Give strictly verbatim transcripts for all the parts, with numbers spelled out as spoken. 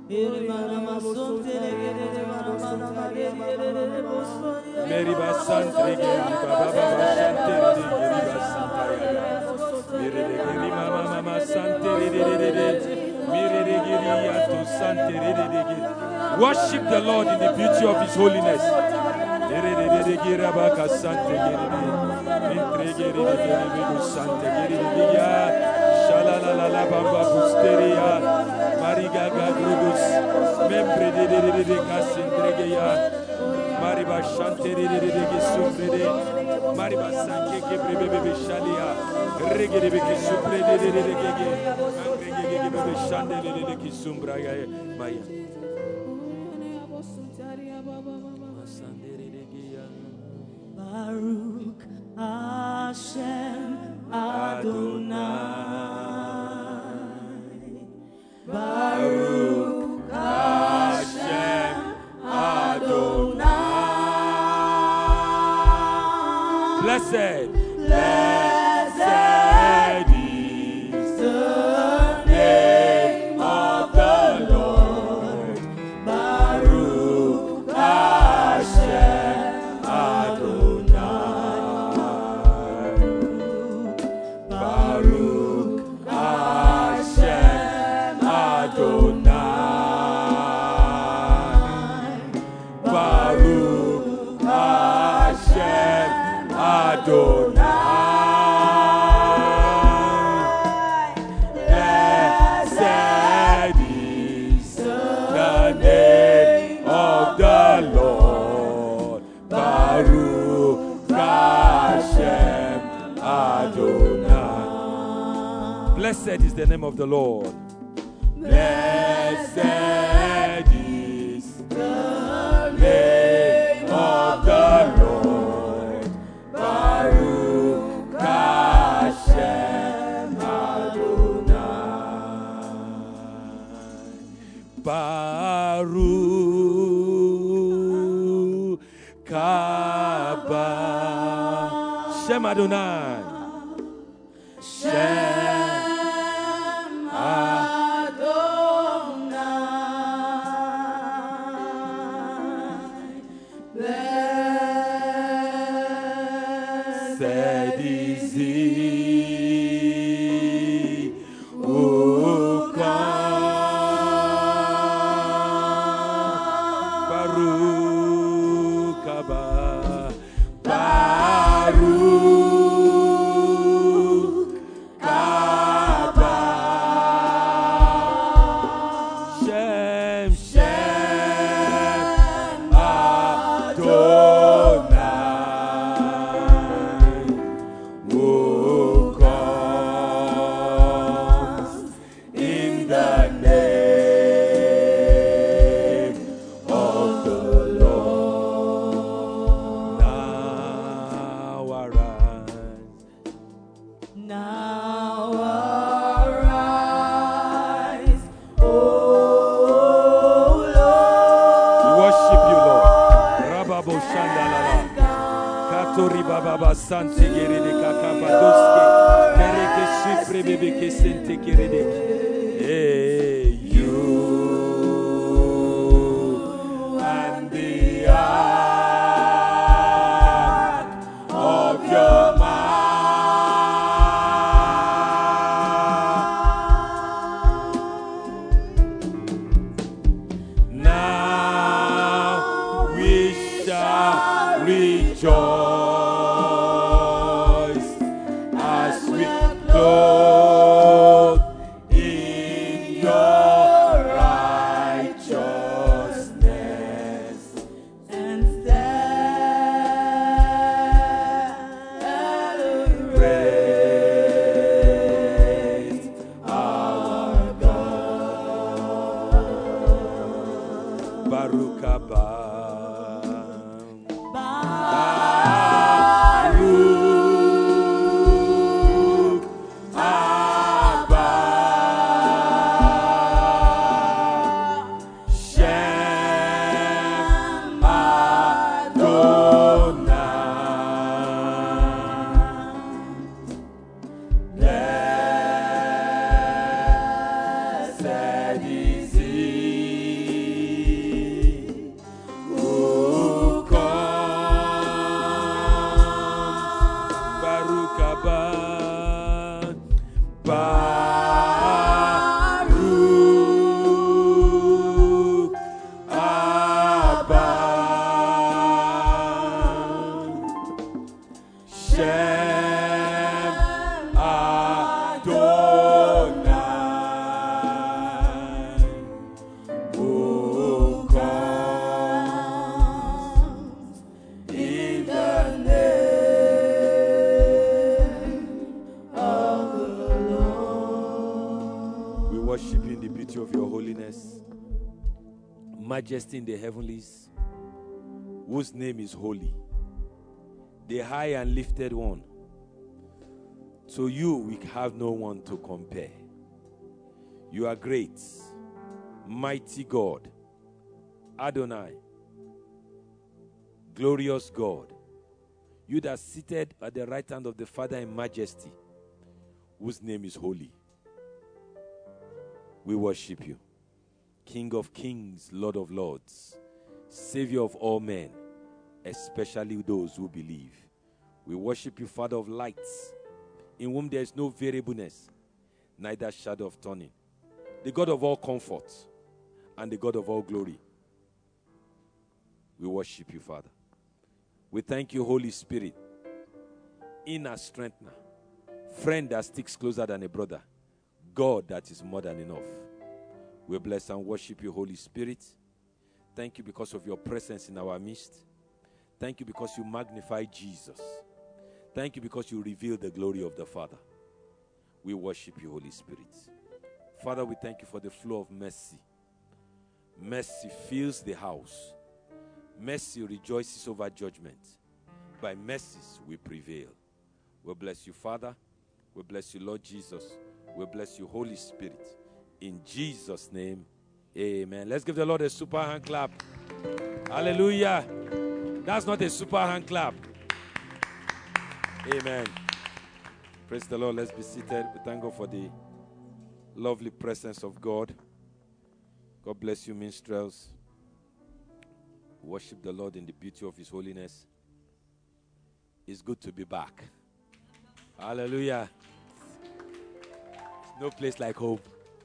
Meri basantre geri baba baba shantere de geri basantaya. Mire de geri mama mama santere de de de de. Mire de geri ato santere de de geri. Worship the Lord in the beauty of His holiness. Mire de de de geri baka sante geri de. Mintre geri de geri bigu sante geri de de ya. Shalala la la bamba busteria. Mariga gagrudus. Membre de de de de de kasintre geya. Mariba chantere de de de sufrede, Mariba sanke ke brebe bebe shalia, rege de beke supre de de de de gege, rege gege bebe shande de de de ki sumbra ya maya. Baruch Hashem Adonai. Baruch Hashem Adonai. Blessed, blessed is the name of the Lord. Baruch Hashem Adonai. Baruch Hashem Adonai. Baruch Hashem Adonai. Blessed is the name of the Lord. Baruch Hashem Adonai. Blessed is the name of the Lord. Blessed is the name of the Lord. Baruch Hashem Adonai. Baruch Kaba Shem Adonai. Shem Adonai. Blessed is He who comes. Baruch Haba. Baruch Haba. Shem Shem Adonai. Who comes in the name of the Lord. Now arise. Now arise, O We Lord. worship you, Lord. Rababo Shandalala. Katori Baba Sante Gerede Kakabadoske. Kereke Sifre Bebeke Sente Kerede. Hey, you and the ark of your mouth. Now we shall rejoice as we clothe in your righteousness. And celebrate our God. Baruch Haba. Baruch Haba. Shem Adonai. Blessed is He your holiness, majesty in the heavenlies, whose name is holy, the high and lifted one. To you we have no one to compare. You are great, mighty God, Adonai, glorious God, you that seated at the right hand of the Father in majesty, whose name is holy. We worship you, King of kings, Lord of lords, Savior of all men, especially those who believe. We worship you, Father of lights, in whom there is no variableness, neither shadow of turning, the God of all comfort and the God of all glory. We worship you, Father. We thank you, Holy Spirit, inner strengthener, friend that sticks closer than a brother, God that is more than enough. We bless and worship you, Holy Spirit. Thank you because of your presence in our midst. Thank you because you magnify Jesus. Thank you because you reveal the glory of the Father. We worship you, Holy Spirit. Father, we thank you for the flow of mercy. Mercy fills the house. Mercy rejoices over judgment. By mercies we prevail. We bless you, Father. We bless you, Lord Jesus. We bless you, Holy Spirit. In Jesus' name, amen. Let's give the Lord a super hand clap. Hallelujah. That's not a super hand clap. Amen. Praise the Lord. Let's be seated. We thank God for the lovely presence of God. God bless you, minstrels. Worship the Lord in the beauty of his holiness. It's good to be back. Hallelujah. No place like home.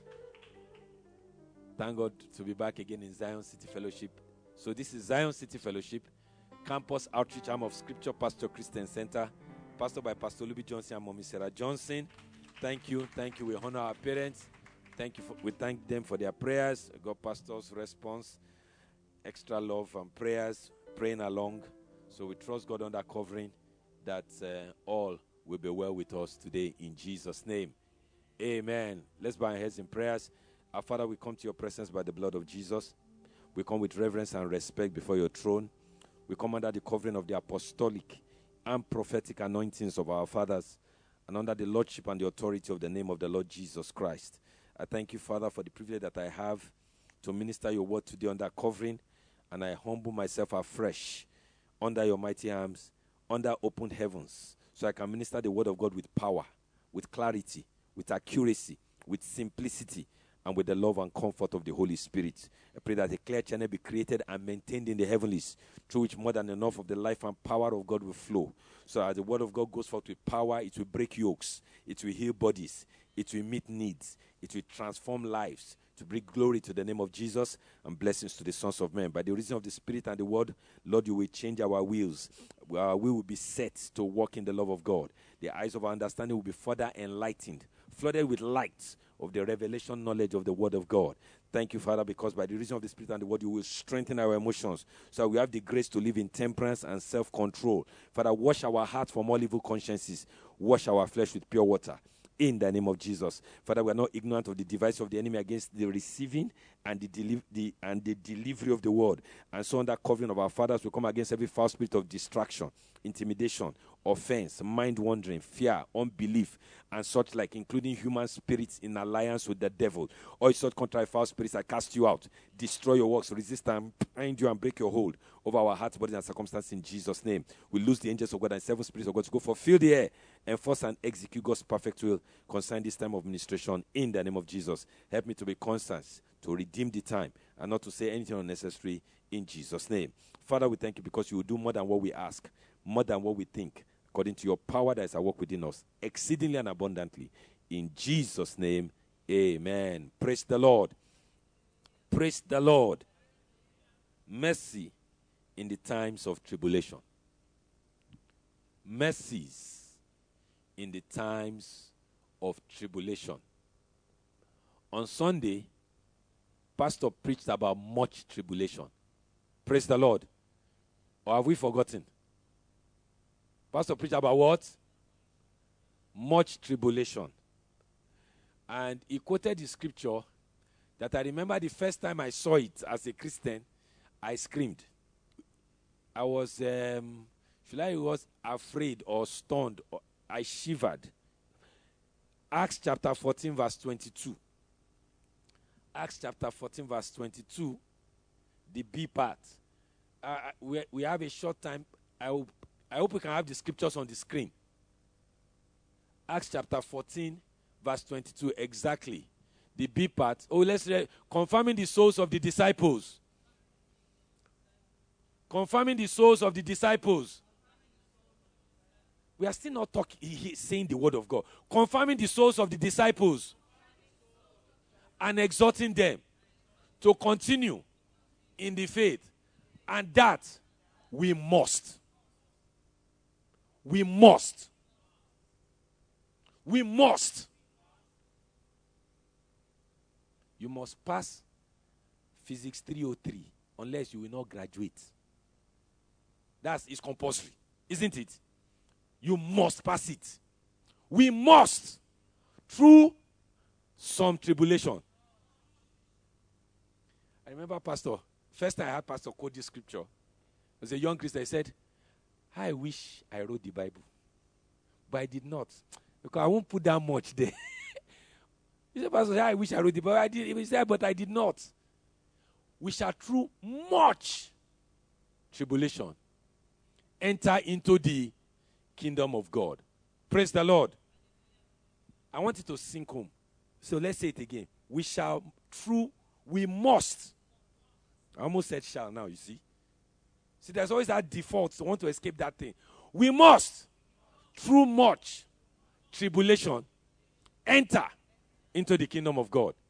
Thank God to be back again in Zion City Fellowship. So this is Zion City Fellowship, Campus Outreach Arm of Scripture, Pastor Christian Center, pastor by Pastor Luby Johnson and Mommy Sarah Johnson. Thank you. Thank you. We honor our parents. Thank you. For, we thank them for their prayers. God pastor's response. Extra love and prayers, praying along. So we trust God under covering that uh, all will be well with us today in Jesus' name. Amen. Let's bow our heads in prayers. Our Father, we come to your presence by the blood of Jesus. We come with reverence and respect before your throne. We come under the covering of the apostolic and prophetic anointings of our fathers and under the lordship and the authority of the name of the Lord Jesus Christ. I thank you, Father, for the privilege that I have to minister your word today under covering, and I humble myself afresh under your mighty arms, under open heavens, so I can minister the word of God with power, with clarity, with accuracy, with simplicity, and with the love and comfort of the Holy Spirit. I pray that a clear channel be created and maintained in the heavenlies, through which more than enough of the life and power of God will flow. So as the word of God goes forth with power, it will break yokes, it will heal bodies, it will meet needs, it will transform lives, to bring glory to the name of Jesus and blessings to the sons of men. By the reason of the Spirit and the word, Lord, you will change our wills. Our will will be set to walk in the love of God. The eyes of our understanding will be further enlightened, flooded with light of the revelation knowledge of the word of God. Thank you, Father, because by the reason of the Spirit and the word, you will strengthen our emotions, so we have the grace to live in temperance and self-control. Father, wash our hearts from all evil consciences. Wash our flesh with pure water. In the name of Jesus. Father, we are not ignorant of the device of the enemy against the receiving and the, deli- the and the delivery of the word. And so under covering of our fathers, we come against every foul spirit of distraction, intimidation, offense, mind wandering, fear, unbelief, and such like, including human spirits in alliance with the devil. All such contrary foul spirits, I cast you out. Destroy your works, resist and bind you and break your hold over our hearts, bodies, and circumstances in Jesus' name. We lose the angels of God and seven spirits of God to go fulfill the air, enforce and execute God's perfect will concerning this time of ministration in the name of Jesus. Help me to be constant, to redeem the time, and not to say anything unnecessary in Jesus' name. Father, we thank you because you will do more than what we ask, more than what we think, according to your power that is at work within us, exceedingly and abundantly. In Jesus' name, amen. Praise the Lord. Praise the Lord. Mercy in the times of tribulation. Mercies in the times of tribulation. On Sunday, Pastor preached about much tribulation. Praise the Lord. Or have we forgotten? Pastor preached about what? Much tribulation. And he quoted the scripture that I remember the first time I saw it as a Christian, I screamed. I was, um, should I was afraid or stunned. Or I shivered. Acts chapter fourteen, verse twenty-two. Acts chapter fourteen, verse twenty-two, the B part. Uh, we, we have a short time. I hope, I hope we can have the scriptures on the screen. Acts chapter fourteen, verse twenty-two, exactly. The B part. Oh, let's read. Confirming the souls of the disciples. Confirming the souls of the disciples. We are still not talking, saying the word of God. Confirming the souls of the disciples. And exhorting them to continue in the faith. And that we must. We must. We must. You must pass Physics three oh three unless you will not graduate. That's it's compulsory, isn't it? You must pass it. We must through some tribulation. I remember Pastor, first time I heard Pastor quote this scripture, as a young Christian, he said, I wish I wrote the Bible, but I did not, because I won't put that much there. He said, Pastor, I wish I wrote the Bible, I did, he said, but I did not. We shall through much tribulation enter into the kingdom of God. Praise the Lord. I want you to sink home. So let's say it again. We shall through, we must. I almost said shall now, you see. See, there's always that default to want to escape that thing. We must, through much tribulation, enter into the kingdom of God.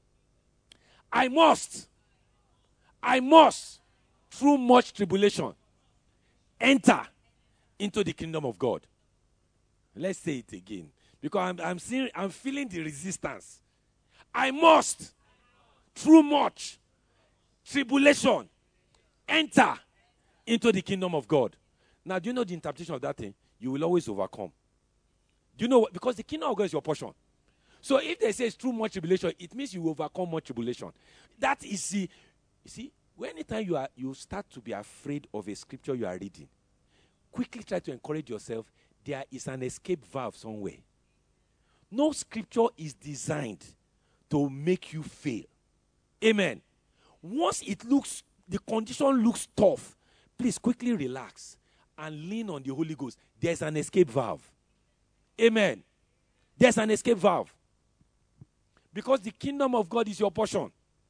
I must, I must, through much tribulation, enter into the kingdom of God. Let's say it again. Because I'm, I'm seeing, I'm feeling the resistance. I must, through much tribulation, enter into the kingdom of God. Now, do you know the interpretation of that thing? You will always overcome. Do you know what? Because the kingdom of God is your portion. So if they say it's through much tribulation, it means you will overcome much tribulation. That is the, you see, anytime you are you start to be afraid of a scripture you are reading, quickly try to encourage yourself. There is an escape valve somewhere. No scripture is designed to make you fail. Amen. Once it looks, the condition looks tough, please quickly relax and lean on the Holy Ghost. There's an escape valve. Amen. There's an escape valve. Because the kingdom of God is your portion.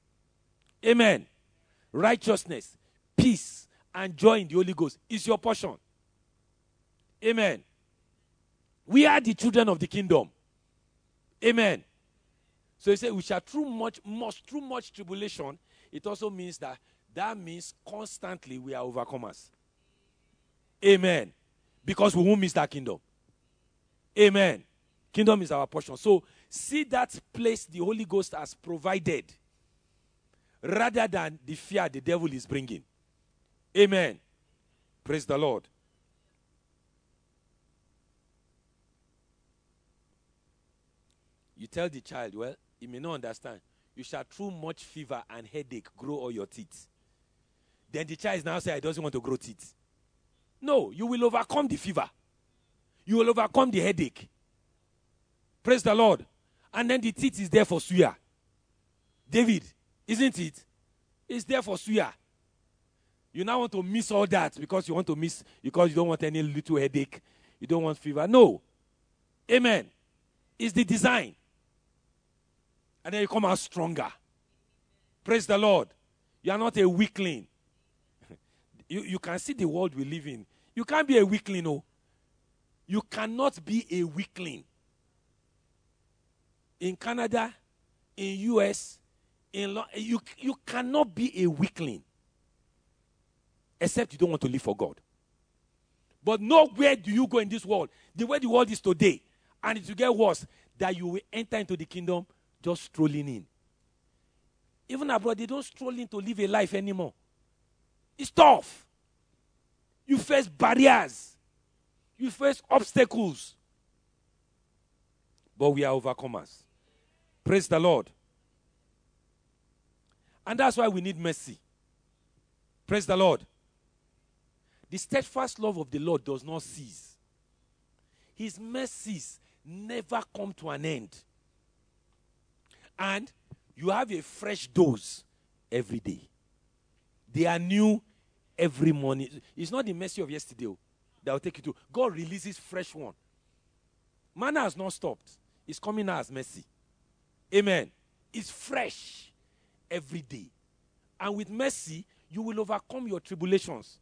Amen. Righteousness, peace, and joy in the Holy Ghost is your portion. Amen. We are the children of the kingdom. Amen. So he said, we shall through much, much, through much tribulation. It also means that, that means constantly we are overcomers. Amen. Because we won't miss that kingdom. Amen. Kingdom is our portion. So see that place the Holy Ghost has provided rather than the fear the devil is bringing. Amen. Praise the Lord. You tell the child, well, he may not understand. You shall through much fever and headache grow all your teeth. Then the child is now saying, I doesn't want to grow teeth. No, you will overcome the fever. You will overcome the headache. Praise the Lord. And then the teeth is there for suya. David, isn't it? It's there for suya. You now want to miss all that because you want to miss, because you don't want any little headache. You don't want fever. No. Amen. It's the design. And then you come out stronger. Praise the Lord. You are not a weakling. you, you can see the world we live in. You can't be a weakling, no. You cannot be a weakling. In Canada, in U S, in Lo- you, you cannot be a weakling. Except you don't want to live for God. But nowhere do you go in this world, the way the world is today, and it will get worse, that you will enter into the kingdom just strolling in. Even abroad, they don't stroll in to live a life anymore. It's tough. You face barriers. You face obstacles. But we are overcomers. Praise the Lord. And that's why we need mercy. Praise the Lord. The steadfast love of the Lord does not cease. His mercies never come to an end. And you have a fresh dose every day. They are new every morning. It's not the mercy of yesterday that will take you to. God releases fresh one. Manna has not stopped. It's coming now as mercy. Amen. It's fresh every day. And with mercy, you will overcome your tribulations.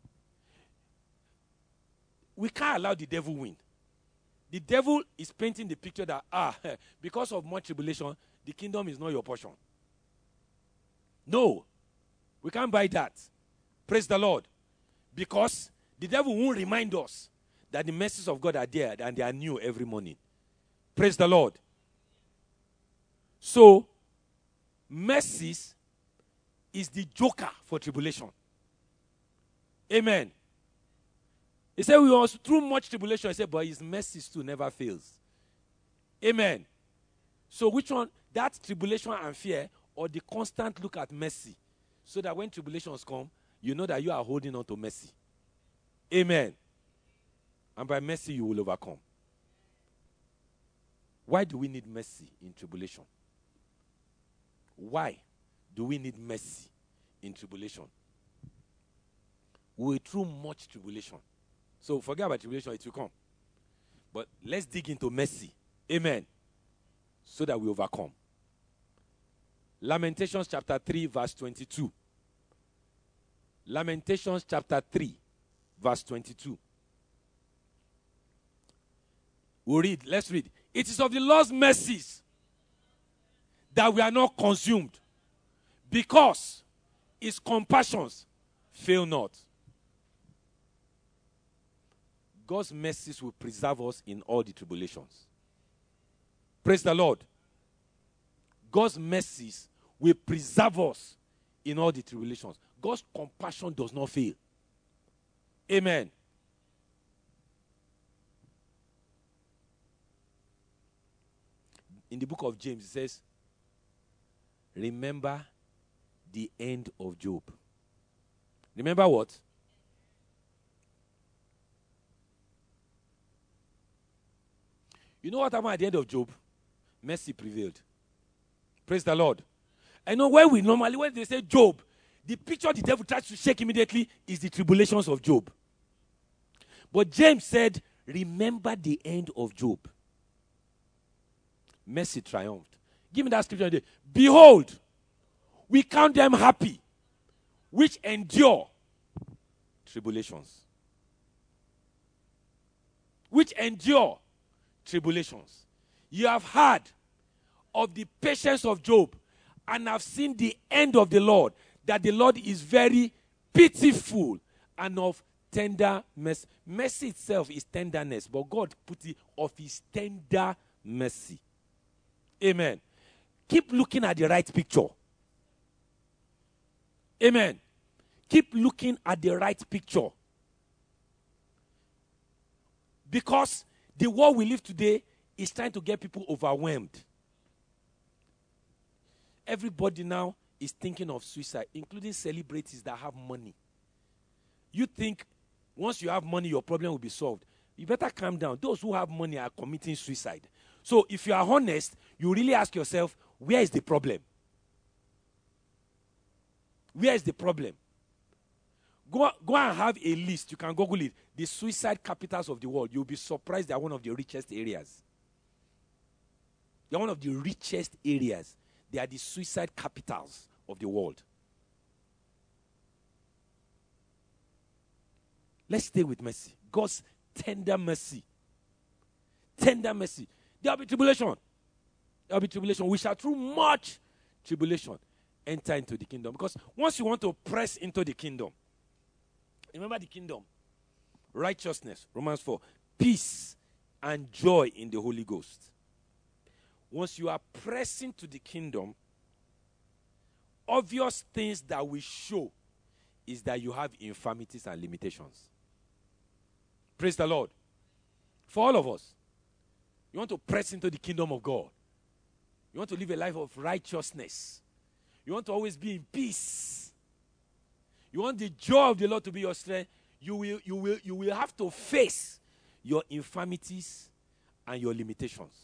We can't allow the devil win. The devil is painting the picture that, ah, because of much tribulation, the kingdom is not your portion. No. We can't buy that. Praise the Lord. Because the devil won't remind us that the mercies of God are there and they are new every morning. Praise the Lord. So, mercies is the joker for tribulation. Amen. He said we were through much tribulation. He said, but his mercies too never fails. Amen. So which one? That tribulation and fear, or the constant look at mercy, so that when tribulations come, you know that you are holding on to mercy. Amen. And by mercy you will overcome. Why do we need mercy in tribulation? Why do we need mercy in tribulation? We're through much tribulation. So forget about tribulation, it will come. But let's dig into mercy. Amen. So that we overcome. Lamentations chapter three, verse twenty-two. Lamentations chapter three, verse twenty-two. We'll read. Let's read. It is of the Lord's mercies that we are not consumed, because his compassions fail not. God's mercies will preserve us in all the tribulations. Praise the Lord. God's mercies will preserve us in all the tribulations. God's compassion does not fail. Amen. In the book of James, it says, remember the end of Job. Remember what? You know what happened at the end of Job? Mercy prevailed. Praise the Lord. I know when we normally, when they say Job, the picture the devil tries to shake immediately is the tribulations of Job. But James said, remember the end of Job. Mercy triumphed. Give me that scripture today. Behold, we count them happy, which endure tribulations. Which endure tribulations. You have heard of the patience of Job, and have seen the end of the Lord, that the Lord is very pitiful and of tender mercy. Mercy itself is tenderness, but God put it of his tender mercy. Amen. Keep looking at the right picture. Amen. Keep looking at the right picture. Because the world we live today is trying to get people overwhelmed. Everybody now is thinking of suicide, including celebrities that have money. You think once you have money, your problem will be solved. You better calm down. Those who have money are committing suicide. So if you are honest, you really ask yourself, where is the problem? Where is the problem? Go, go and have a list. You can Google it. The suicide capitals of the world. You'll be surprised they are one of the richest areas. They are one of the richest areas. They are the suicide capitals of the world. Let's stay with mercy. God's tender mercy. Tender mercy. There will be tribulation. There will be tribulation. We shall through much tribulation enter into the kingdom. Because once you want to press into the kingdom, remember the kingdom. Righteousness, Romans four. Peace and joy in the Holy Ghost. Once you are pressing to the kingdom, obvious things that will show is that you have infirmities and limitations. Praise the Lord. For all of us, you want to press into the kingdom of God. You want to live a life of righteousness. You want to always be in peace. You want the joy of the Lord to be your strength. You will, you will, you will have to face your infirmities and your limitations.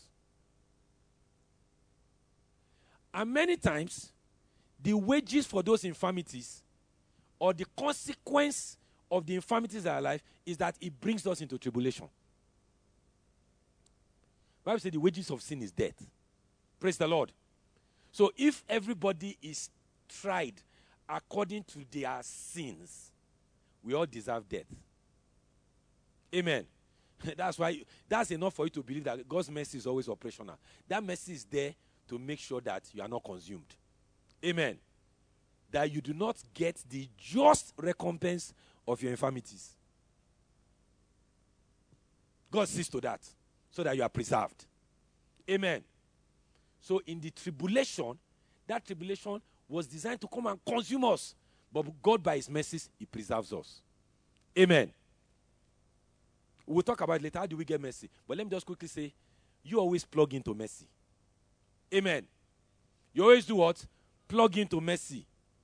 And many times, the wages for those infirmities or the consequence of the infirmities in our life is that it brings us into tribulation. The Bible says the wages of sin is death. Praise the Lord. So if everybody is tried according to their sins, we all deserve death. Amen. That's why, that's enough for you to believe that God's mercy is always operational. That mercy is there to make sure that you are not consumed. Amen. That you do not get the just recompense of your infirmities. God sees to that so that you are preserved. Amen. So in the tribulation, that tribulation was designed to come and consume us. But God, by his mercies, he preserves us. Amen. We'll talk about it later. How do we get mercy? But let me just quickly say, you always plug into mercy. Amen. You always do what? Plug into mercy.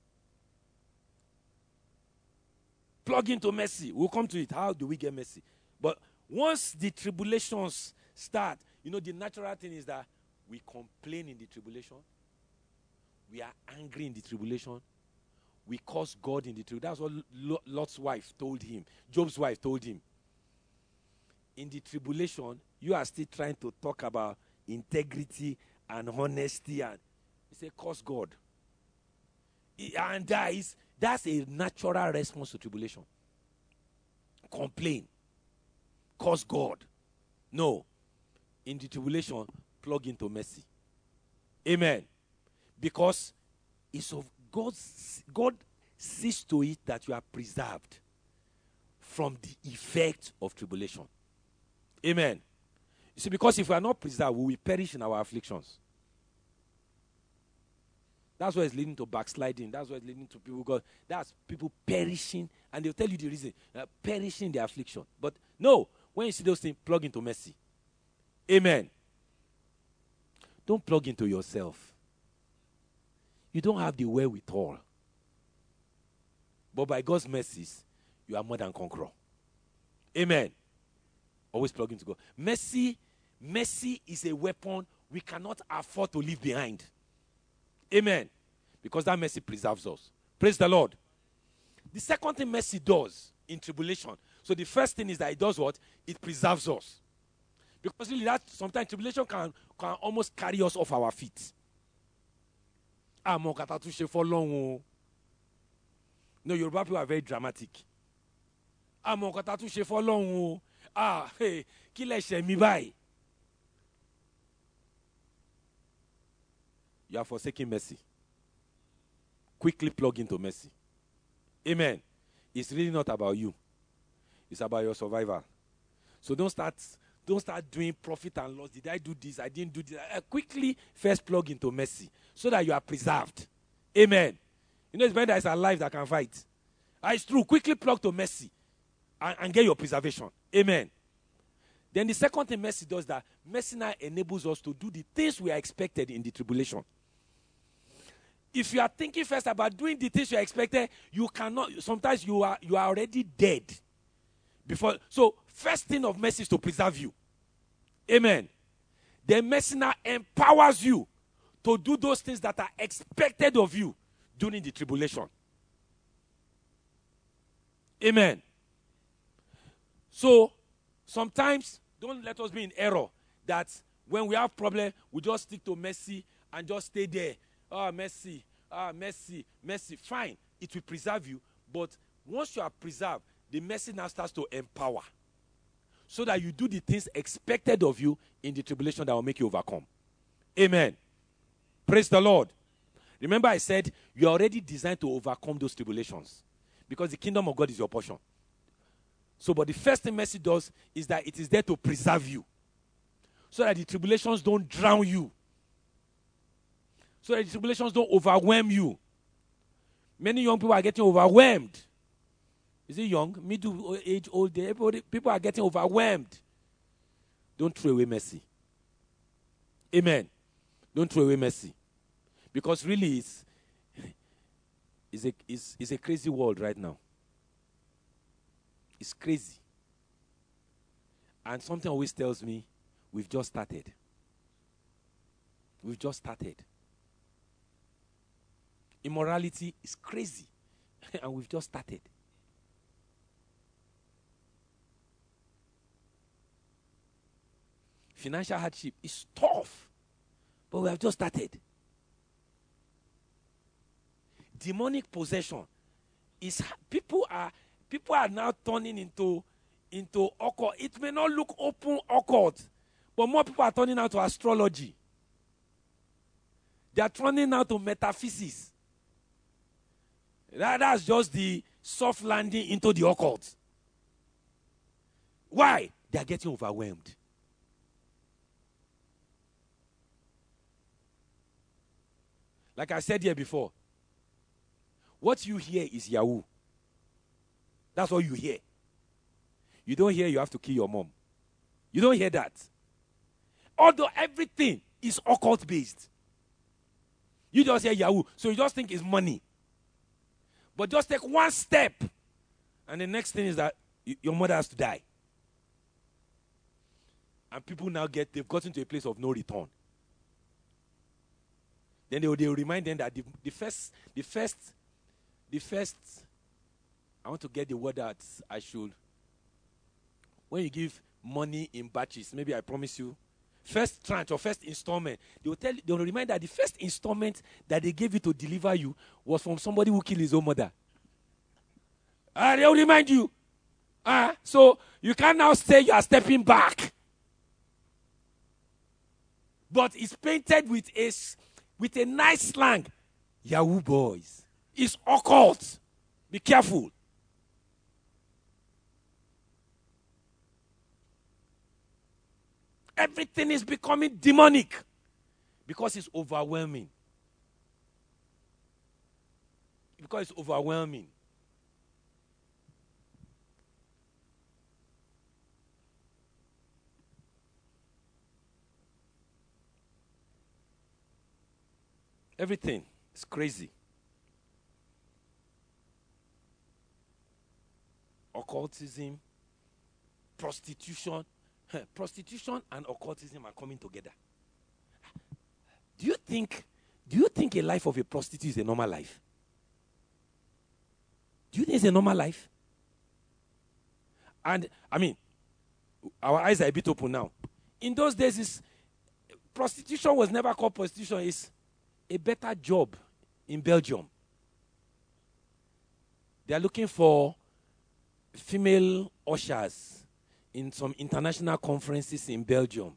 Plug into mercy. We'll come to it. How do we get mercy? But once the tribulations start, you know, the natural thing is that we complain in the tribulation. We are angry in the tribulation. We curse God in the tribulation. That's what Lot's wife told him. Job's wife told him. In the tribulation, you are still trying to talk about integrity and honesty. And he said, curse God. And that is, that's a natural response to tribulation. Complain. Curse God. No. In the tribulation, plug into mercy. Amen. Because it's of God's, God sees to it that you are preserved from the effect of tribulation. Amen. You see, because if we are not preserved, we will perish in our afflictions. That's what is leading to backsliding. That's what is leading to people. God, that's people perishing, and they'll tell you the reason. Uh, perishing in their affliction. But no, when you see those things, plug into mercy. Amen. Don't plug into yourself. You don't have the wherewithal. But by God's mercies, you are more than conqueror. Amen. Always plug into God. Mercy, mercy is a weapon we cannot afford to leave behind. Amen. Because that mercy preserves us. Praise the Lord. The second thing mercy does in tribulation. So the first thing is that it does what? It preserves us. Because really that sometimes tribulation can, can almost carry us off our feet. Ah, mon kata touche for long. No, Yoruba people are very dramatic. Ah, mon kata touche for long. Ah, hey, ki le se mi báyìí. You are forsaking mercy. Quickly plug into mercy. Amen. It's really not about you. It's about your survival. So don't start, don't start doing profit and loss. Did I do this? I didn't do this. Uh, quickly first plug into mercy so that you are preserved. Amen. You know, it's better that it's alive that can fight. Uh, it's true. Quickly plug to mercy and, and get your preservation. Amen. Then the second thing mercy does that, mercy now enables us to do the things we are expected in the tribulation. If you are thinking first about doing the things you are expected, you cannot, sometimes you are you are already dead. Before, so first thing of mercy is to preserve you. Amen. Then mercy now empowers you to do those things that are expected of you during the tribulation. Amen. So sometimes, don't let us be in error that when we have problem, we just stick to mercy and just stay there. Ah, mercy, ah, mercy, mercy. Fine, it will preserve you. But once you are preserved, the mercy now starts to empower. So that you do the things expected of you in the tribulation that will make you overcome. Amen. Praise the Lord. Remember I said you are already designed to overcome those tribulations. Because the kingdom of God is your portion. So, but the first thing mercy does is that it is there to preserve you. So that the tribulations don't drown you. So that the tribulations don't overwhelm you. Many young people are getting overwhelmed. Is it young? Middle age, old age. People are getting overwhelmed. Don't throw away mercy. Amen. Don't throw away mercy. Because really, it's, It's a, it's, it's a crazy world right now. It's crazy. And something always tells me, we've just started. We've just started. Immorality is crazy. And we've just started. Financial hardship is tough. But we have just started. Demonic possession is people are people are now turning into into occult. It may not look open occult, but more people are turning out to astrology. They are turning out to metaphysics. That, that's just the soft landing into the occult. Why? They are getting overwhelmed. Like I said here before, what you hear is Yahoo. That's what you hear. You don't hear you have to kill your mom. You don't hear that. Although everything is occult based. You just hear Yahoo, so you just think it's money. But just take one step, and the next thing is that y- your mother has to die. And people now get, they've gotten to a place of no return. Then they will, they will remind them that the, the first, the first, the first, I want to get the word that I should. When you give money in batches, maybe I promise you, first tranche or first installment, they will tell you, they will remind that the first installment that they gave you to deliver you was from somebody who killed his own mother. Ah, uh, they will remind you. Ah, uh, so you can now say you are stepping back. But it's painted with a, with a nice slang. Yahoo boys. It's occult. Be careful. Everything is becoming demonic because it's overwhelming. Because it's overwhelming. Everything is crazy. Occultism, prostitution. Prostitution and occultism are coming together. Do you think, do you think a life of a prostitute is a normal life? Do you think it's a normal life? And, I mean, our eyes are a bit open now. In those days, it's, prostitution was never called prostitution. It's a better job in Belgium. They are looking for female ushers in some international conferences in Belgium.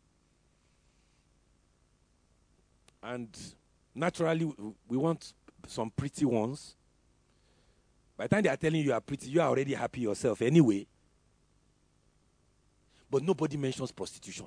And naturally, we want some pretty ones. By the time they are telling you you are pretty, you are already happy yourself anyway. But nobody mentions prostitution.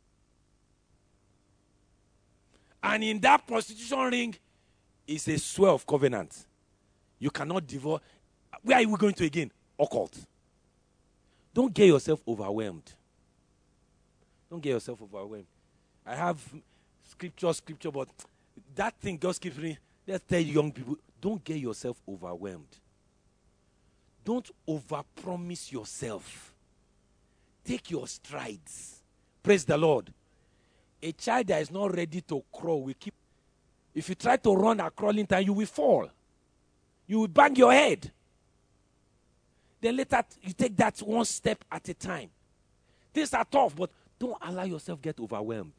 And in that prostitution ring is a swear of covenant. You cannot divorce. Where are we going to again? Occult. Don't get yourself overwhelmed. Don't get yourself overwhelmed. I have scripture, scripture, but that thing just keeps me. Let's tell young people, don't get yourself overwhelmed. Don't overpromise yourself. Take your strides. Praise the Lord. A child that is not ready to crawl will keep. If you try to run a crawling time, you will fall. You will bang your head. Then later, you take that one step at a time. Things are tough, but don't allow yourself get overwhelmed.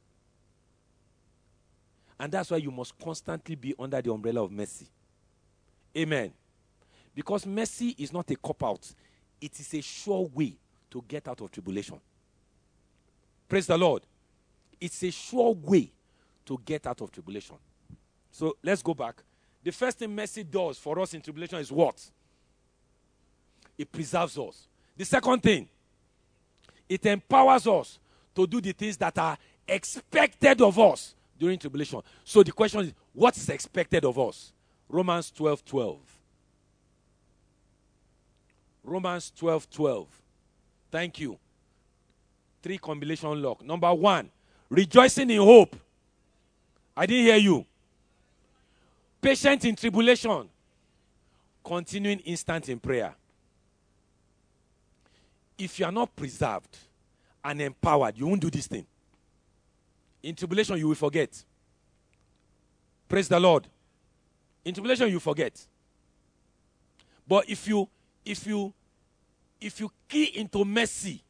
And that's why you must constantly be under the umbrella of mercy. Amen. Because mercy is not a cop-out. It is a sure way to get out of tribulation. Praise the Lord. It's a sure way to get out of tribulation. So let's go back. The first thing mercy does for us in tribulation is what? It preserves us. The second thing, it empowers us to do the things that are expected of us during tribulation. So the question is, what is expected of us? Romans twelve twelve. Romans twelve twelve. Thank you. Three combination lock. Number one, rejoicing in hope. I didn't hear you. Patient in tribulation. continuing instant in prayer. If you are not preserved and empowered, you won't do this thing. In tribulation, you will forget. Praise the Lord. In tribulation, you forget. But if you, if you, if you key into mercy,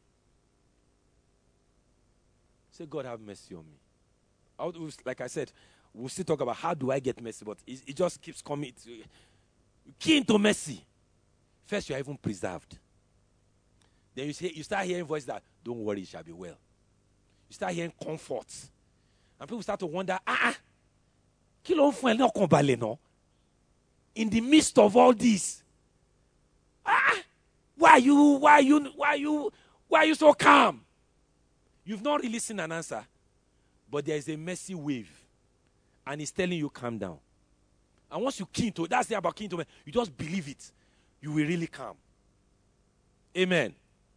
say, God, have mercy on me. I would, like I said, we'll still talk about how do I get mercy, but it, it just keeps coming. To, key into mercy. First, you are even preserved. Then you say, you start hearing voices that, don't worry, it shall be well. You start hearing comfort. And people start to wonder, ah, ah, kí ló ń fún ẹ ní ọkàn balẹ̀ náà? In the midst of all this, ah, why are you, why are you, why are you, why are you so calm? You've not really seen an answer, but there is a mercy wave, and it's telling you calm down. And once you key into, that's the thing about key into, you just believe it, you will really calm. Amen.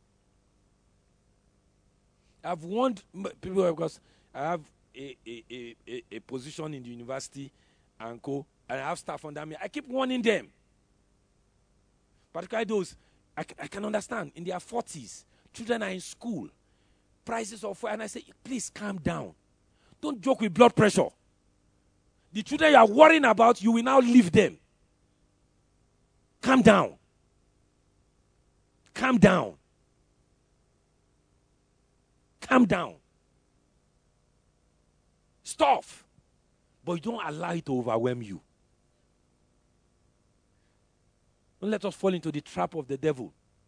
I've warned people because I have a, a, a, a, a position in the university and co, and I have staff under me. I keep warning them. Particularly those, I, I can understand, in their forties, children are in school, prices of food, and I say, please calm down. Don't joke with blood pressure. The children you are worrying about, you will now leave them. Calm down. Calm down. Calm down. Stop. But you don't allow it to overwhelm you. Don't let us fall into the trap of the devil.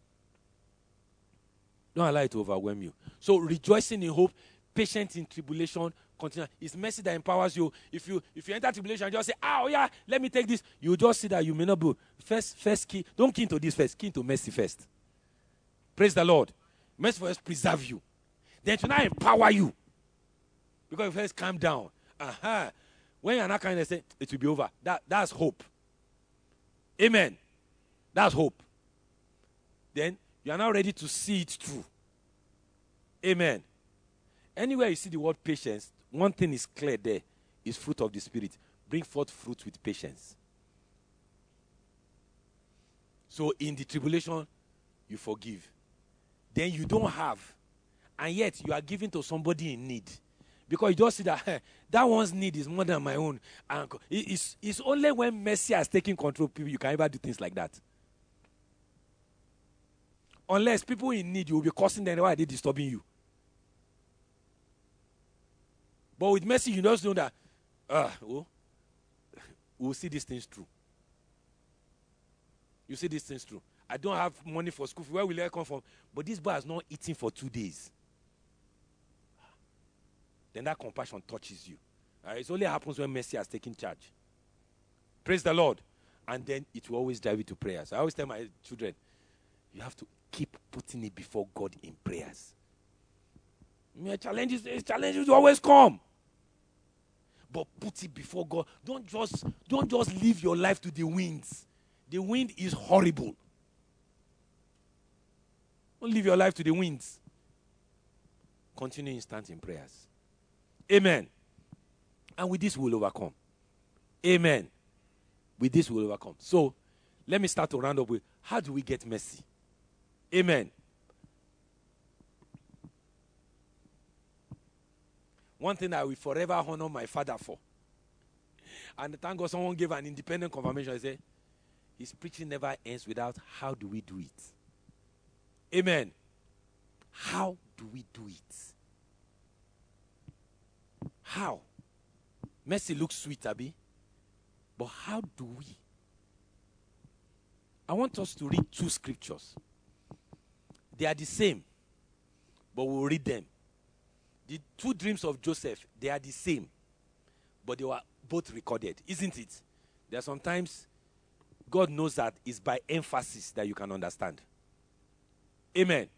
Don't allow it to overwhelm you. So rejoicing in hope, patient in tribulation, continue. It's mercy that empowers you. If you if you enter tribulation and just say, ah, oh yeah, let me take this, you just see that you may not be. First, first key. Don't key into this first. Key into mercy first. Praise the Lord. Mercy first preserve you. Then to now empower you. Because you first calm down. Uh-huh. When you're not kind of say, it will be over. That, that's hope. Amen. That's hope. Then you are now ready to see it through. Amen. Anywhere you see the word patience, one thing is clear there, is fruit of the Spirit. Bring forth fruit with patience. So in the tribulation, you forgive. Then you don't have. And yet you are giving to somebody in need. Because you just see that hey, that one's need is more than my own. And it's, it's only when mercy has taken control of people you can ever do things like that. Unless people in need, you will be cursing them, why are they disturbing you? But with mercy, you just know that, uh, oh, we'll see these things through. You see these things through. I don't have money for school. Where will I come from? But this boy has not eaten for two days. Then that compassion touches you. Uh, it only happens when mercy has taken charge. Praise the Lord. And then it will always drive you to prayers. I always tell my children, you have to keep putting it before God in prayers. I mean, challenges, challenges will always come. But put it before God. Don't just, don't just leave your life to the winds. The wind is horrible. Don't leave your life to the winds. Continue instant in prayers. Amen. And with this, we'll overcome. Amen. With this, we'll overcome. So, let me start to round up with, how do we get mercy? Amen. One thing I will forever honor my father for. And thank God someone gave an independent confirmation. I say, his preaching never ends without, how do we do it? Amen. How do we do it? How? Mercy looks sweet, Abi. But how do we? I want us to read two scriptures. They are the same, but we'll read them. The two dreams of Joseph, they are the same, but they were both recorded, isn't it? There are sometimes God knows that it's by emphasis that you can understand. Amen.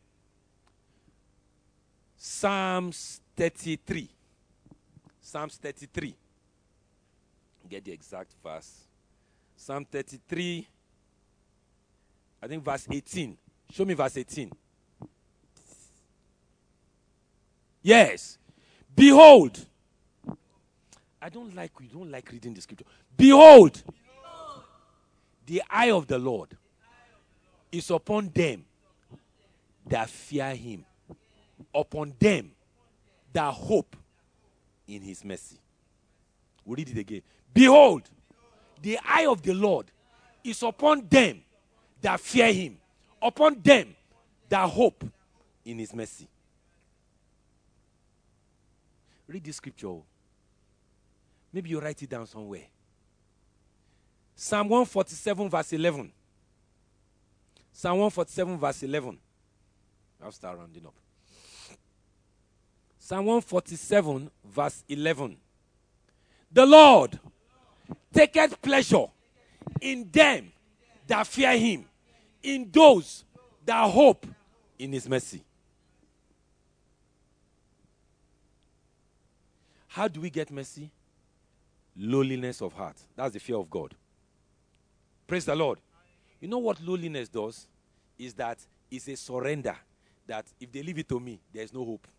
Psalms thirty-three. Psalms thirty-three. Get the exact verse. Psalm thirty-three. I think verse eighteen. Show me verse eighteen. Yes. Behold. I don't like, we don't like reading the scripture. Behold. Behold. The eye of the Lord is upon them that fear him, upon them that hope in his mercy. We'll read it again. Behold, the eye of the Lord is upon them that fear him, upon them that hope in his mercy. Read this scripture. Maybe you write it down somewhere. Psalm one forty-seven verse eleven. Psalm one forty-seven verse eleven. I'll start rounding up. Psalm one forty-seven verse eleven. The Lord taketh pleasure in them that fear him, in those that hope in his mercy. How do we get mercy? Lowliness of heart. That's the fear of God. Praise the Lord. You know what lowliness does? Is that it's a surrender. That if they leave it to me, there is no hope.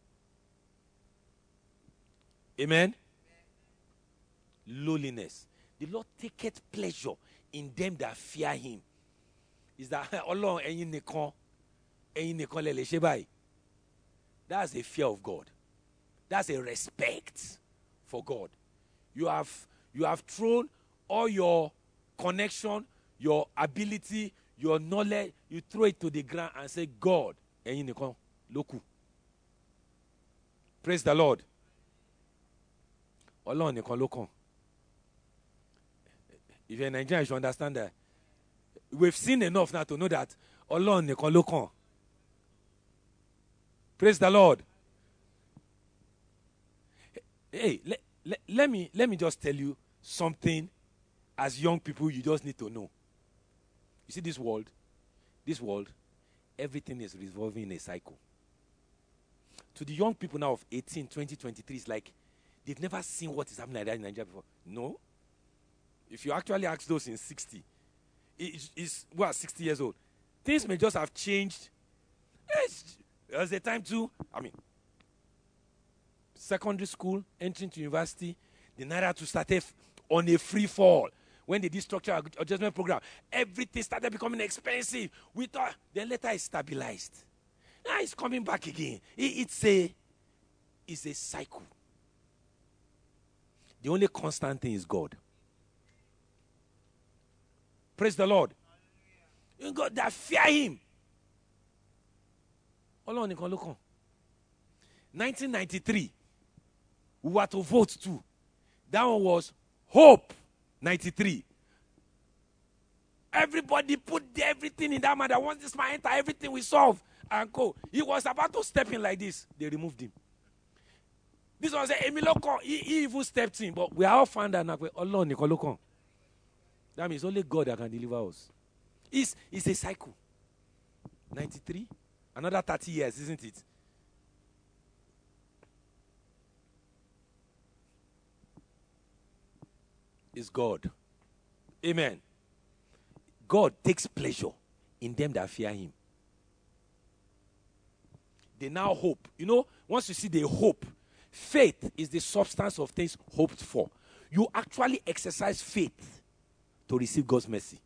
Amen? Lowliness. The Lord taketh pleasure in them that fear him. Is that Allah ẹ̀yin nìkan ẹ̀yin nìkan lẹ lè ṣe báyìí? That's a fear of God. That's a respect for God. You have you have thrown all your connection, your ability, your knowledge, you throw it to the ground and say, God, ẹ̀yin nìkan ló kù. Praise the Lord. Ọlọ́run nìkan ló kàn. If you're in Nigeria, you should understand that. We've seen enough now to know that Ọlọ́run nìkan ló kàn. Praise the Lord. Hey, let, let, let me let me just tell you something as young people you just need to know. You see this world? This world, everything is revolving in a cycle. To the young people now of eighteen, twenty, twenty-three, it's like they've never seen what is happening like that in Nigeria before. No. If you actually ask those in sixty, it's, it's well, sixty years old, things may just have changed. There's a time to, I mean, secondary school, entering to university, the naira to start on a free fall. When they did structural adjustment program, everything started becoming expensive. We thought, then later it stabilized. Now it's coming back again. It, it's a, it's a cycle. The only constant thing is God. Praise the Lord. You got that fear him. nineteen ninety-three, we were to vote too. That one was Hope ninety-three. Everybody put everything in that man that once this man enter, everything we solve and go. He was about to step in like this. They removed him. This one said, Emilio, he, he even stepped in. But we are all found out now. Allah, Nikolokon. That means only God that can deliver us. It's, it's a cycle. ninety-three, another thirty years, isn't it? It's God. Amen. God takes pleasure in them that fear him. They now hope. You know, once you see the hope, faith is the substance of things hoped for. You actually exercise faith to receive God's mercy.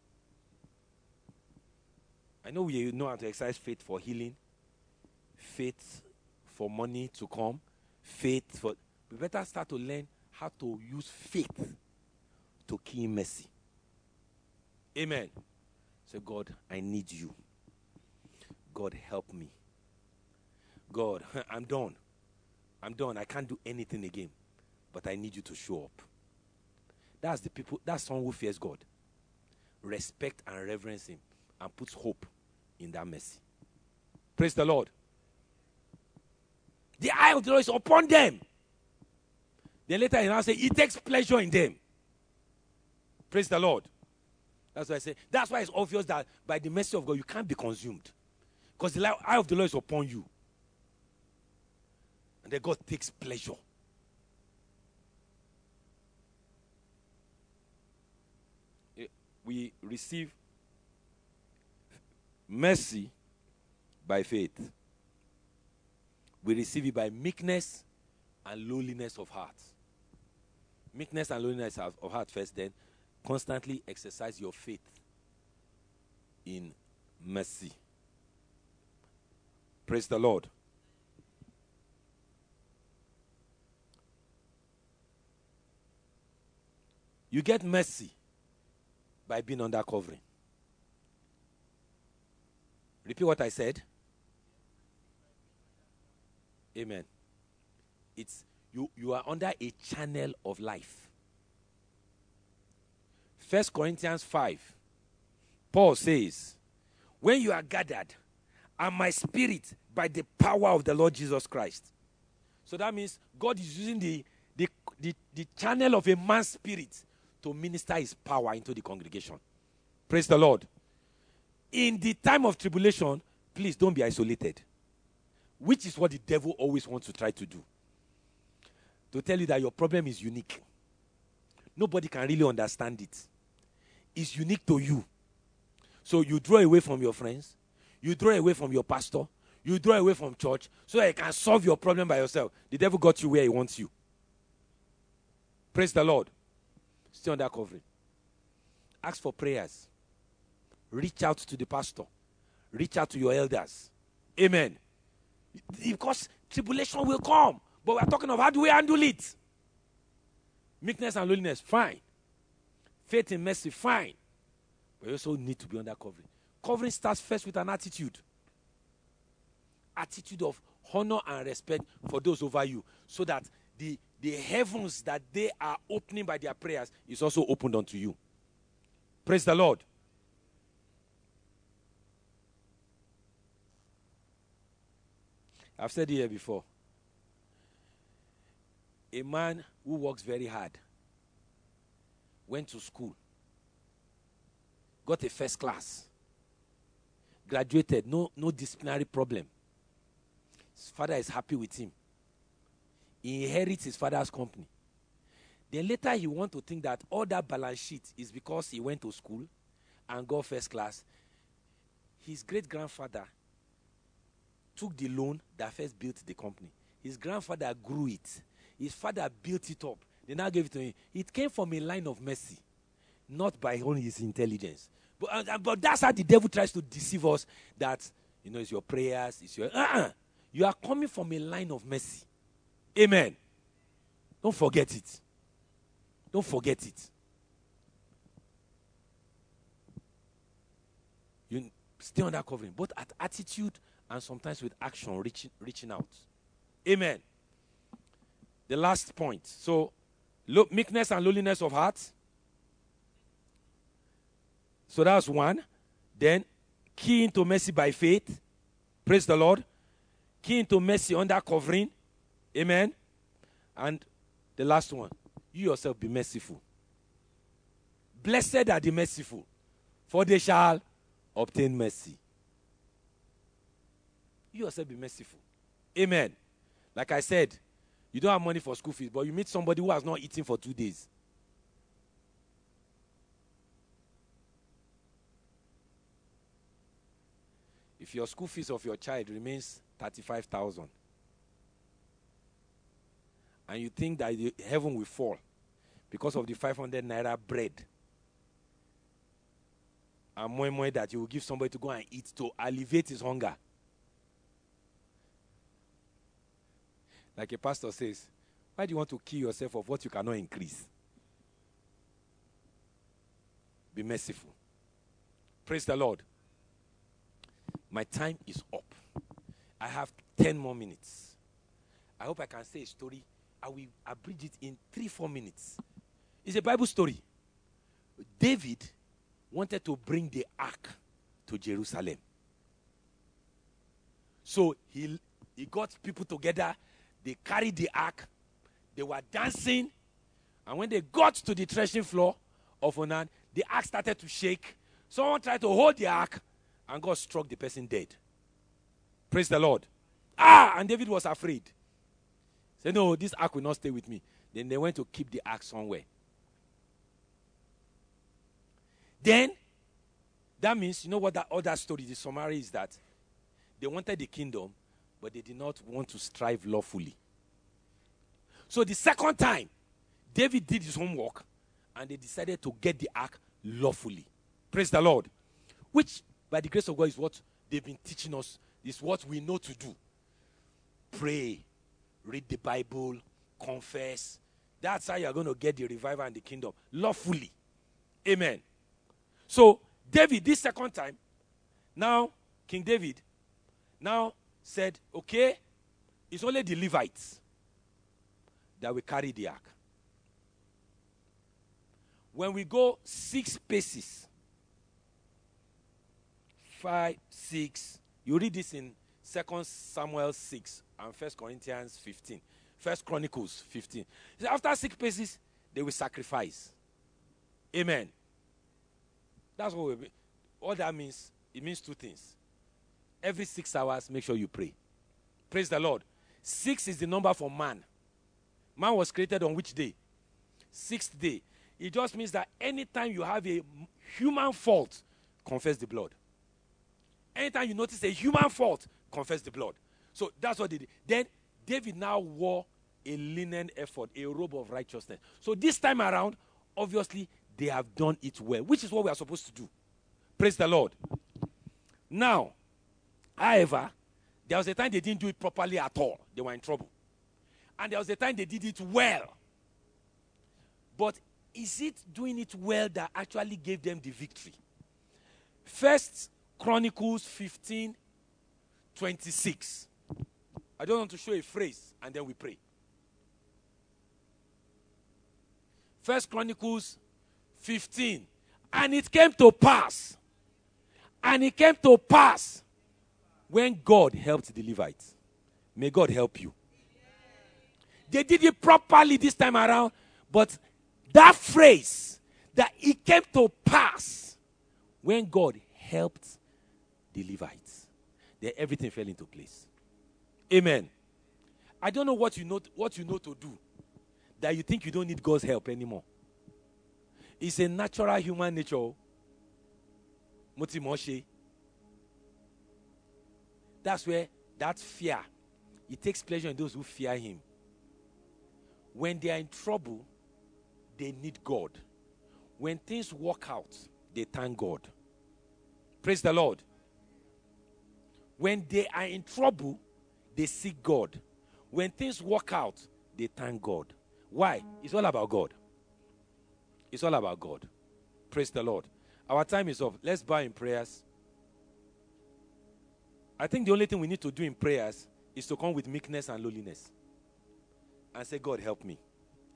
I know we know how to exercise faith for healing, faith for money to come, faith for... We better start to learn how to use faith to key mercy. Amen. Say, God, I need you. God, help me. God, I'm done. I'm done. I can't do anything again. But I need you to show up. That's the people, that's someone who fears God. Respect and reverence him and puts hope in that mercy. Praise the Lord. The eye of the Lord is upon them. Then later he now says, he takes pleasure in them. Praise the Lord. That's why I say, that's why it's obvious that by the mercy of God, you can't be consumed. Because the eye of the Lord is upon you. And then God takes pleasure. We receive mercy by faith. We receive it by meekness and lowliness of heart. Meekness and lowliness of heart first, then constantly exercise your faith in mercy. Praise the Lord. You get mercy by being under covering. Repeat what I said. Amen. It's you, you are under a channel of life. First Corinthians five. Paul says, when you are gathered, and my spirit by the power of the Lord Jesus Christ. So that means God is using the, the, the, the channel of a man's spirit to minister his power into the congregation. Praise the Lord. In the time of tribulation, please don't be isolated. Which is what the devil always wants to try to do. To tell you that your problem is unique. Nobody can really understand it. It's unique to you. So you draw away from your friends. You draw away from your pastor. You draw away from church so that you can solve your problem by yourself. The devil got you where he wants you. Praise the Lord. Stay under covering. Ask for prayers. Reach out to the pastor. Reach out to your elders. Amen. Because tribulation will come. But we're talking of how do we handle it? Meekness and lowliness, fine. Faith in mercy, fine. But you also need to be under covering. Covering starts first with an attitude. Attitude of honor and respect for those over you. So that the, the heavens that they are opening by their prayers is also opened unto you. Praise the Lord. I've said it here before. A man who works very hard, went to school, got a first class, graduated, no, no disciplinary problem. His father is happy with him. He inherits his father's company. Then later he wants to think that all that balance sheet is because he went to school and got first class. His great-grandfather took the loan that first built the company. His grandfather grew it. His father built it up. They now gave it to him. It came from a line of mercy, not by only his intelligence. But, uh, but that's how the devil tries to deceive us, that, you know, it's your prayers, it's your... Uh-uh. You are coming from a line of mercy. Amen. Don't forget it. Don't forget it. You stay under covering, both at attitude and sometimes with action, reaching, reaching out. Amen. The last point. So, look, meekness and lowliness of heart. So that's one. Then, key into mercy by faith. Praise the Lord. Key into mercy under covering. Amen. And the last one. You yourself be merciful. Blessed are the merciful, for they shall obtain mercy. You yourself be merciful. Amen. Like I said, you don't have money for school fees, but you meet somebody who has not eaten for two days. If your school fees of your child remains thirty-five thousand, and you think that the heaven will fall because of the five hundred naira bread and more and more that you will give somebody to go and eat to alleviate his hunger. Like a pastor says, why do you want to kill yourself of what you cannot increase? Be merciful. Praise the Lord. My time is up. I have ten more minutes. I hope I can say a story. I will abridge it in three, four minutes. It's a Bible story. David wanted to bring the ark to Jerusalem. So he, he got people together. They carried the ark. They were dancing. And when they got to the threshing floor of Onan, the ark started to shake. Someone tried to hold the ark, and God struck the person dead. Praise the Lord. Ah, and David was afraid. He said, no, this ark will not stay with me. Then they went to keep the ark somewhere. Then, that means, you know what that other story, the summary is that they wanted the kingdom, but they did not want to strive lawfully. So the second time, David did his homework, and they decided to get the ark lawfully. Praise the Lord. Which by the grace of God, is what they've been teaching us. Is what we know to do. Pray, read the Bible, confess. That's how you're going to get the revival and the kingdom lawfully. Amen. So David, this second time, now King David, now said, okay, it's only the Levites that will carry the ark. When we go six paces, five, six, you read this in Second Samuel six and First Corinthians fifteen. First Chronicles fifteen. So after six paces, they will sacrifice. Amen. That's what we, all that means. It means two things. Every six hours, make sure you pray. Praise the Lord. Six is the number for man. Man was created on which day? Sixth day. It just means that anytime you have a human fault, confess the blood. Anytime you notice a human fault, confess the blood. So that's what they did. Then David now wore a linen ephod, a robe of righteousness. So this time around, obviously, they have done it well, which is what we are supposed to do. Praise the Lord. Now, however, there was a time they didn't do it properly at all. They were in trouble. And there was a time they did it well. But is it doing it well that actually gave them the victory? First Chronicles fifteen twenty-six. I don't want to show a phrase and then we pray. First Chronicles fifteen. And it came to pass. And it came to pass when God helped the Levites. May God help you. They did it properly this time around, but that phrase, that it came to pass when God helped the Levites, then everything fell into place. Amen. I don't know what you know, what you know to do that you think you don't need God's help anymore. It's a natural human nature. Motimoshe. That's where that fear, it takes pleasure in those who fear him. When they are in trouble, they need God. When things work out, they thank God. Praise the Lord. When they are in trouble, they seek God. When things work out, they thank God. Why? It's all about God. It's all about God. Praise the Lord. Our time is up. Let's bow in prayers. I think the only thing we need to do in prayers is to come with meekness and lowliness. And say, God, help me.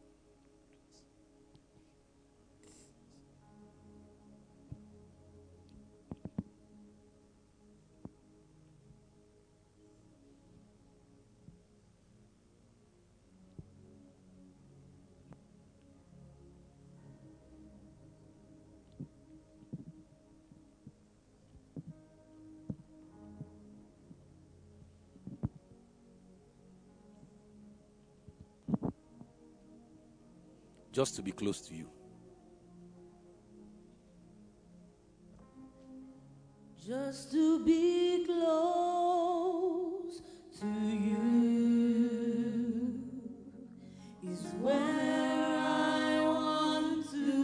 Just to be close to you. Just to be close to you is where I want to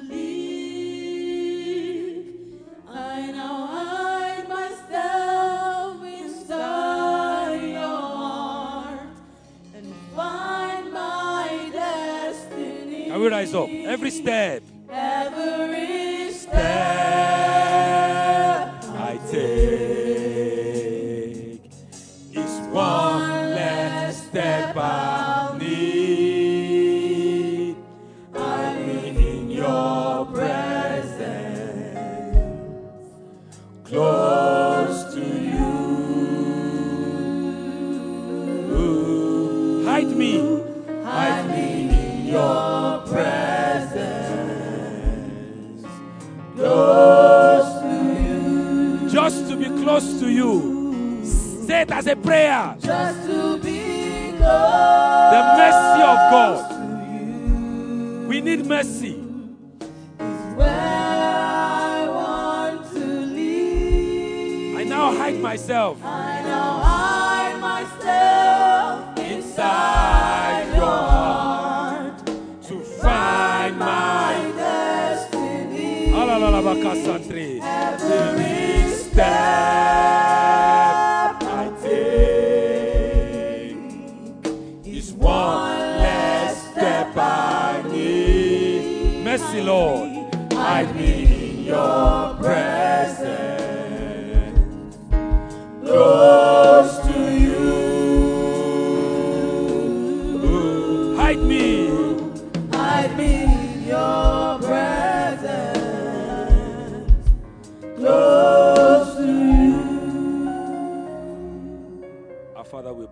live. I now hide myself inside your heart and find my destiny. Can we rise up? Every step. Every step I take is one less step I need. I'm in your presence, close to you. Hide me, hide me in your presence, close to you. Just to be close to you. Say it as a prayer. Just to be close. The mercy of God. To you We need mercy. is where I want to live. I now hide myself I now hide myself inside your heart to find my my destiny. Alalabakasantri. Every step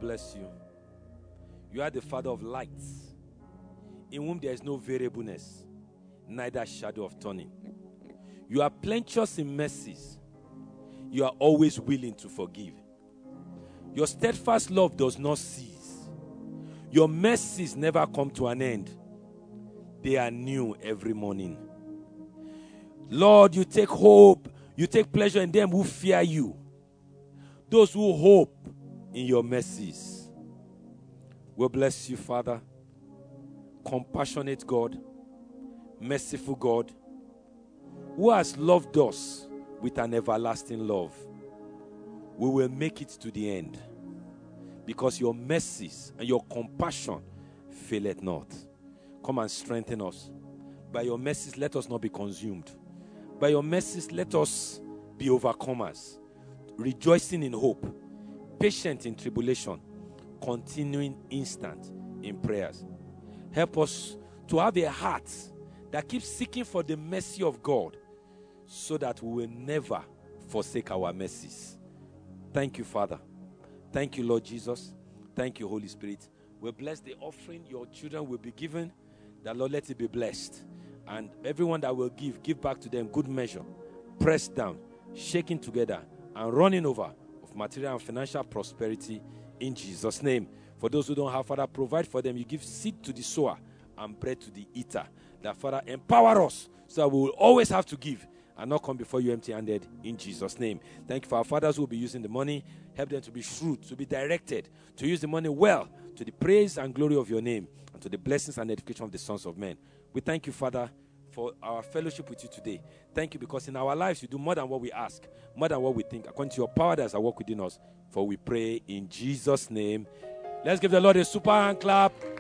bless you. You are the Father of lights, in whom there is no variableness, neither shadow of turning. You are plenteous in mercies. You are always willing to forgive. Your steadfast love does not cease. Your mercies never come to an end. They are new every morning. Lord, you take hope. You take pleasure in them who fear you. Those who hope in your mercies. We bless you, Father. Compassionate God. Merciful God. Who has loved us with an everlasting love. We will make it to the end. Because your mercies and your compassion faileth not. Come and strengthen us. By your mercies, let us not be consumed. By your mercies, let us be overcomers. Rejoicing in hope. Patient in tribulation. Continuing instant in prayers. Help us to have a heart that keeps seeking for the mercy of God, so that we will never forsake our mercies. Thank you, Father. Thank you, Lord Jesus. Thank you, Holy Spirit. We bless the offering your children will be given. That, Lord, let it be blessed. And everyone that will give, give back to them good measure, pressed down, shaken together, and running over of material and financial prosperity in Jesus' name. For those who don't have, Father, provide for them. You give seed to the sower and bread to the eater. That, Father, empower us so that we will always have to give and not come before you empty-handed in Jesus' name. Thank you for our fathers who will be using the money. Help them to be shrewd, to be directed, to use the money well, to the praise and glory of your name, and to the blessings and edification of the sons of men. We thank you, Father, for our fellowship with you today. Thank you because in our lives you do more than what we ask, more than what we think, according to your power that is at work within us. For we pray in Jesus' name. Let's give the Lord a super hand clap.